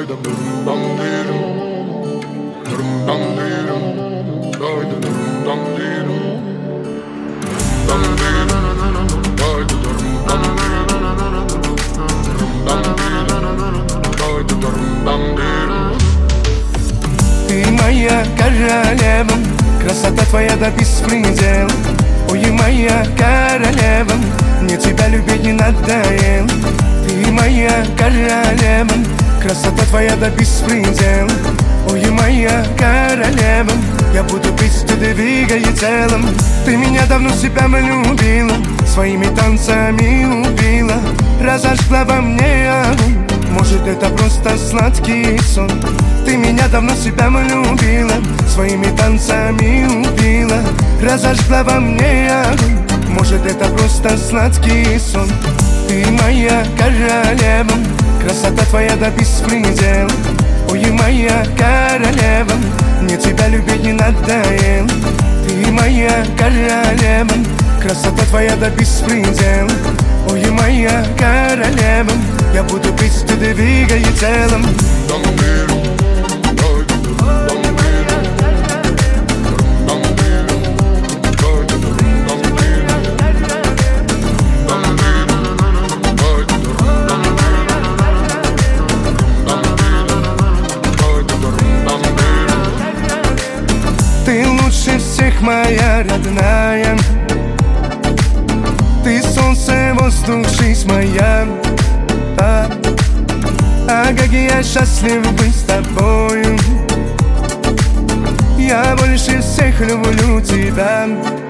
Ты моя королева, красота твоя до беспредела. Ой, моя королева, мне тебя любить не надоело. Ты моя королева, красота твоя до беспредела. Ой, моя королева, я буду пить, ты двигай телом. Ты меня давно себя влюбила, своими танцами убила, разожгла во мне огонь. Может, это просто сладкий сон. Ты меня давно себя влюбила, своими танцами убила, разожгла во мне огонь. Может, это просто сладкий сон. Ты моя королева, красота твоя до беспредела. Ой, моя королева, мне тебя любить не надоело. Ты моя королева, красота твоя до беспредела. Ой, моя королева, я буду пить, ты двигай телом. Ты лучше всех, моя родная. Ты солнце, воздух, жизнь моя. А как я счастлив быть с тобою. Я больше всех люблю тебя.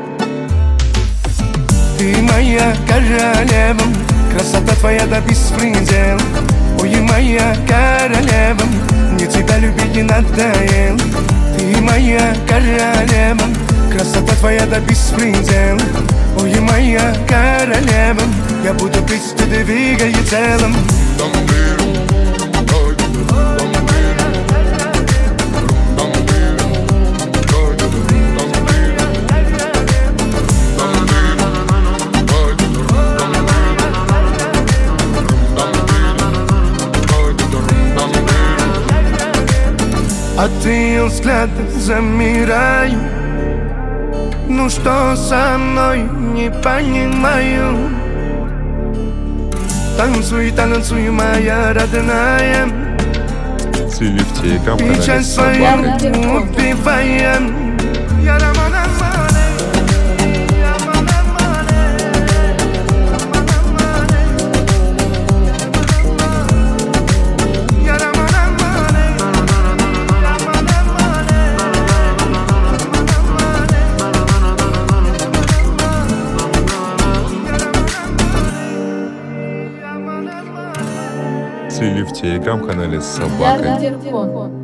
Ты моя королева, красота твоя до беспредела. Ой, моя королева, мне тебя любить не надоело. Ты моя королева, красота твоя до беспредела. Ой, моя королева, я буду пить, ты двигай телом. От ее взгляда замираю. Ну что со мной, не понимаю. Танцуй, танцуй, моя родная. Печаль свою убиваем. В телеграм-канале Собака.